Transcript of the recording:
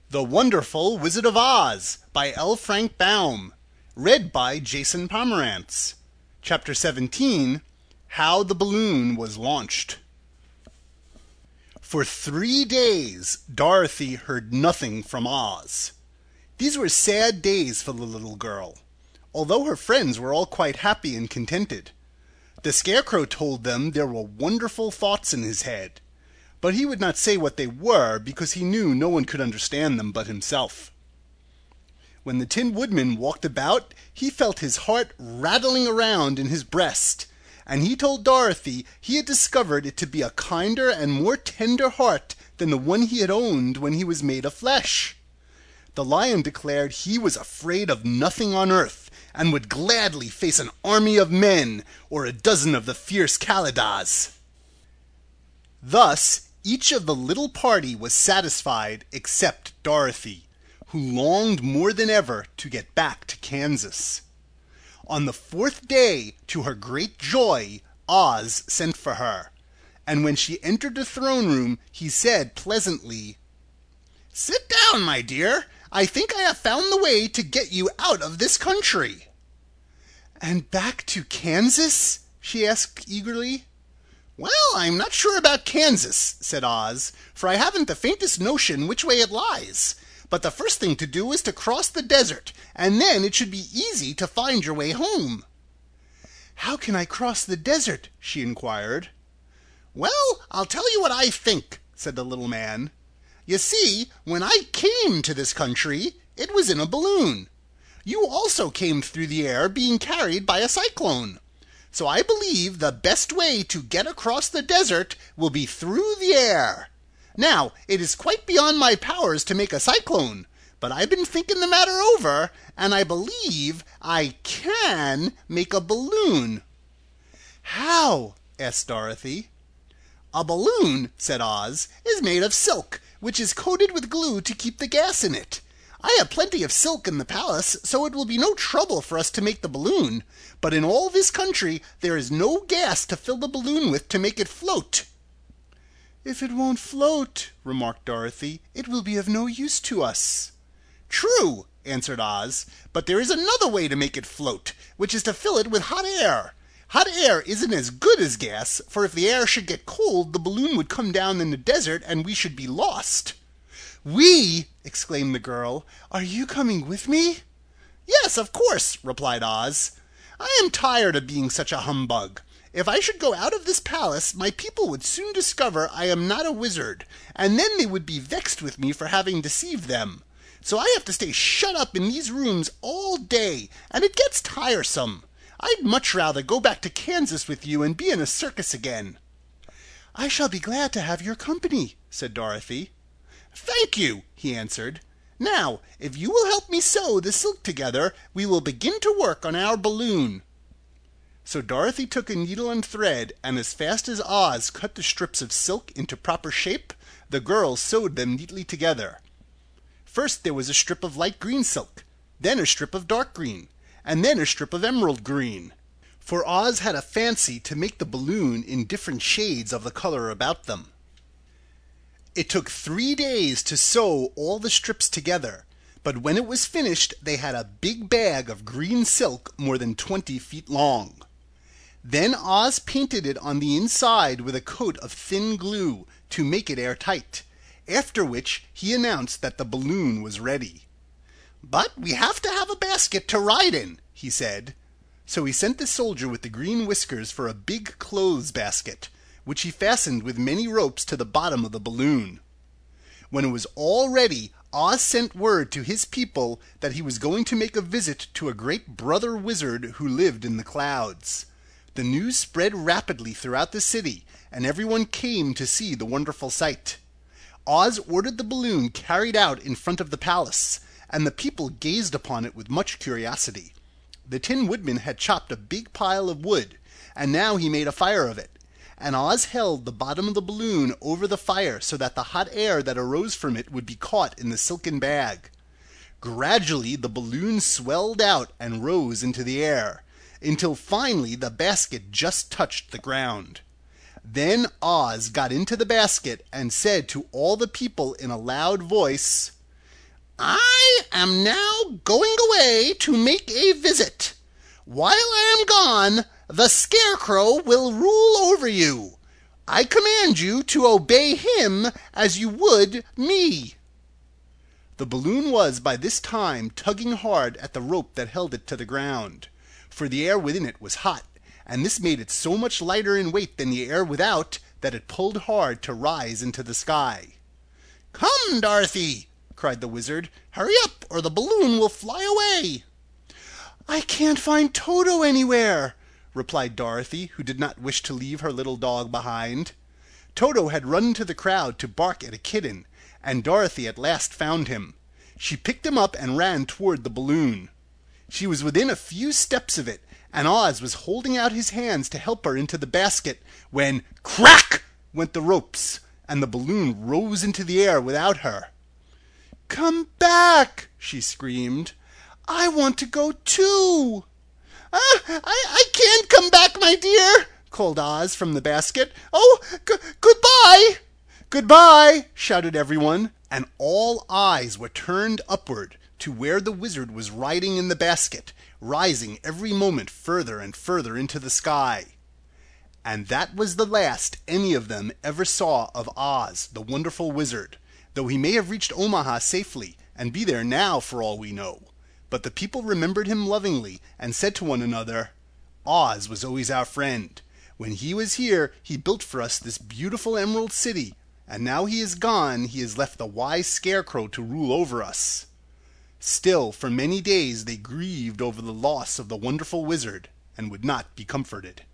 The Wonderful Wizard of Oz by L. Frank Baum. Read by Jason Pomerantz. Chapter 17, How the Balloon Was Launched. For 3 days, Dorothy heard nothing from Oz. These were sad days for the little girl, although her friends were all quite happy and contented. The Scarecrow told them there were wonderful thoughts in his head, but he would not say what they were because he knew no one could understand them but himself. When the Tin Woodman walked about, he felt his heart rattling around in his breast, and he told Dorothy he had discovered it to be a kinder and more tender heart than the one he had owned when he was made of flesh. The Lion declared he was afraid of nothing on earth, and would gladly face an army of men or a dozen of the fierce Kaladas. Thus, each of the little party was satisfied except Dorothy, who longed more than ever to get back to Kansas. On the 4th day, to her great joy, Oz sent for her, and when she entered the throne room, he said pleasantly, "Sit down, my dear. I think I have found the way to get you out of this country." "And back to Kansas?" she asked eagerly. "Well, I'm not sure about Kansas," said Oz, "for I haven't the faintest notion which way it lies. But the first thing to do is to cross the desert, and then it should be easy to find your way home." "How can I cross the desert?" she inquired. "Well, I'll tell you what I think," said the little man. "You see, when I came to this country, it was in a balloon. You also came through the air being carried by a cyclone. So I believe the best way to get across the desert will be through the air. Now, it is quite beyond my powers to make a cyclone, but I've been thinking the matter over, and I believe I can make a balloon." "How?" asked Dorothy. "A balloon," said Oz, "is made of silk, which is coated with glue to keep the gas in it. I have plenty of silk in the palace, so it will be no trouble for us to make the balloon, but in all this country there is no gas to fill the balloon with to make it float." "If it won't float," remarked Dorothy, "it will be of no use to us." "True," answered Oz, "but there is another way to make it float, which is to fill it with hot air. Hot air isn't as good as gas, for if the air should get cold, the balloon would come down in the desert and we should be lost." "We!" exclaimed the girl. "Are you coming with me?" "Yes, of course," replied Oz. "I am tired of being such a humbug. If I should go out of this palace, my people would soon discover I am not a wizard, and then they would be vexed with me for having deceived them. So I have to stay shut up in these rooms all day, and it gets tiresome. I'd much rather go back to Kansas with you and be in a circus again." "I shall be glad to have your company," said Dorothy. "Thank you," he answered. "Now, if you will help me sew the silk together, we will begin to work on our balloon." So Dorothy took a needle and thread, and as fast as Oz cut the strips of silk into proper shape, the girls sewed them neatly together. First there was a strip of light green silk, then a strip of dark green, and then a strip of emerald green. For Oz had a fancy to make the balloon in different shades of the color about them. It took 3 days to sew all the strips together, but when it was finished they had a big bag of green silk more than 20 feet long. Then Oz painted it on the inside with a coat of thin glue to make it airtight, after which he announced that the balloon was ready. "But we have to have a basket to ride in," he said. So he sent the soldier with the green whiskers for a big clothes basket, which he fastened with many ropes to the bottom of the balloon. When it was all ready, Oz sent word to his people that he was going to make a visit to a great brother wizard who lived in the clouds. The news spread rapidly throughout the city, and everyone came to see the wonderful sight. Oz ordered the balloon carried out in front of the palace, and the people gazed upon it with much curiosity. The Tin Woodman had chopped a big pile of wood, and now he made a fire of it, and Oz held the bottom of the balloon over the fire so that the hot air that arose from it would be caught in the silken bag. Gradually the balloon swelled out and rose into the air, until finally the basket just touched the ground. Then Oz got into the basket and said to all the people in a loud voice, I am now going away to make a visit. While I am gone, the Scarecrow will rule over you. I command you to obey him as you would me." The balloon was by this time tugging hard at the rope that held it to the ground, for the air within it was hot, and this made it so much lighter in weight than the air without that it pulled hard to rise into the sky. "Come, Dorothy!" cried the Wizard. "Hurry up, or the balloon will fly away." "I can't find Toto anywhere," replied Dorothy, who did not wish to leave her little dog behind. Toto had run into the crowd to bark at a kitten, and Dorothy at last found him. She picked him up and ran toward the balloon. She was within a few steps of it, and Oz was holding out his hands to help her into the basket, when crack went the ropes, and the balloon rose into the air without her. "Come back!" she screamed. "I want to go too." I can't come back, my dear," called Oz from the basket. "Oh, goodbye!" "Goodbye!" shouted everyone, and all eyes were turned upward to where the Wizard was riding in the basket, rising every moment further and further into the sky. And that was the last any of them ever saw of Oz, the wonderful Wizard, though he may have reached Omaha safely and be there now for all we know. But the people remembered him lovingly and said to one another, "Oz was always our friend. When he was here he built for us this beautiful Emerald City, and now he is gone he has left the wise Scarecrow to rule over us." Still, for many days they grieved over the loss of the wonderful Wizard and would not be comforted.